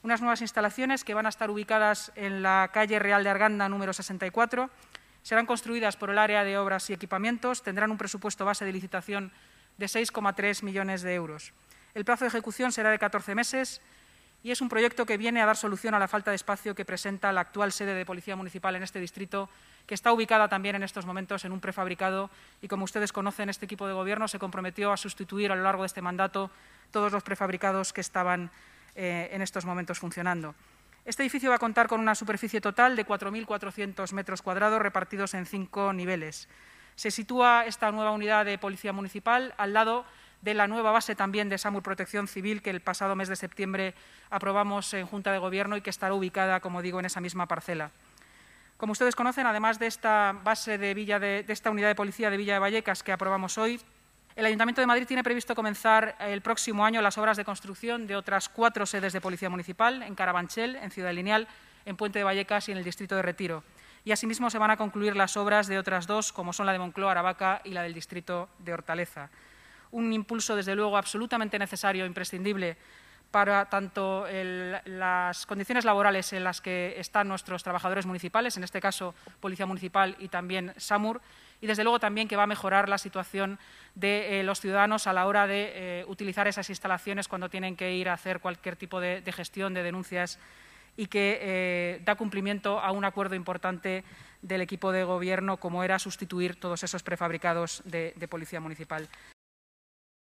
Unas nuevas instalaciones que van a estar ubicadas en la calle Real de Arganda, número 64. Serán construidas por el área de obras y equipamientos. Tendrán un presupuesto base de licitación de 6,3 millones de euros. El plazo de ejecución será de 14 meses y es un proyecto que viene a dar solución a la falta de espacio que presenta la actual sede de Policía Municipal en este distrito, que está ubicada también en estos momentos en un prefabricado y, como ustedes conocen, este equipo de Gobierno se comprometió a sustituir a lo largo de este mandato todos los prefabricados que estaban en estos momentos funcionando. Este edificio va a contar con una superficie total de 4.400 metros cuadrados repartidos en 5 niveles. Se sitúa esta nueva unidad de Policía Municipal al lado de la nueva base también de SAMUR Protección Civil que el pasado mes de septiembre aprobamos en Junta de Gobierno y que estará ubicada, como digo, en esa misma parcela. Como ustedes conocen, además de esta base de esta unidad de policía de Villa de Vallecas que aprobamos hoy, el Ayuntamiento de Madrid tiene previsto comenzar el próximo año las obras de construcción de otras 4 sedes de Policía Municipal, en Carabanchel, en Ciudad Lineal, en Puente de Vallecas y en el Distrito de Retiro. Y asimismo se van a concluir las obras de otras 2, como son la de Moncloa, Aravaca y la del Distrito de Hortaleza. Un impulso, desde luego, absolutamente necesario e imprescindible para tanto las condiciones laborales en las que están nuestros trabajadores municipales, en este caso Policía Municipal y también SAMUR, y desde luego también que va a mejorar la situación de los ciudadanos a la hora de utilizar esas instalaciones cuando tienen que ir a hacer cualquier tipo de gestión de denuncias y que da cumplimiento a un acuerdo importante del equipo de Gobierno, como era sustituir todos esos prefabricados de Policía Municipal.